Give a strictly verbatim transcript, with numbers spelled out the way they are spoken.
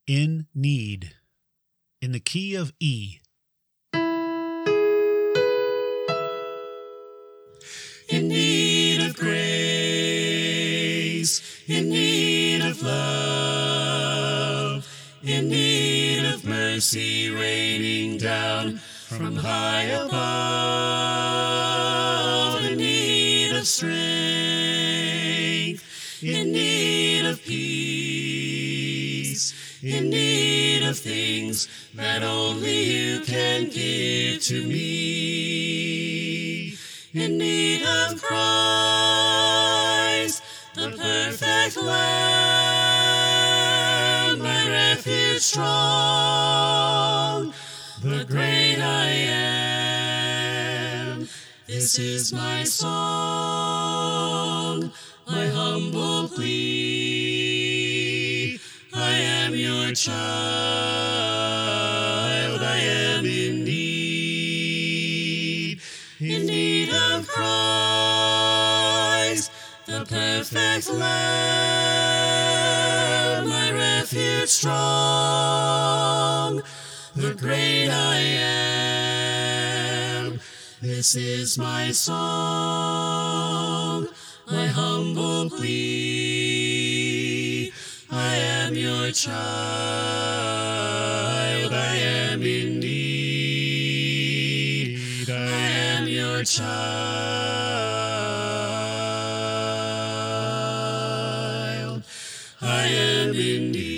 In Need, in the key of E. In need of grace, in need of love, in need of mercy raining down from high above, in need of strength, in need of peace, in need of things that only you can give to me. In need of Christ, the perfect Lamb, my refuge strong, the great I am. This is my song, my humble plea. I am your child, I am in need. In need of Christ, the perfect Lamb, my refuge strong, the great I am. This is my song, my humble plea. I am your child, I am in need. I am your child, I am in need.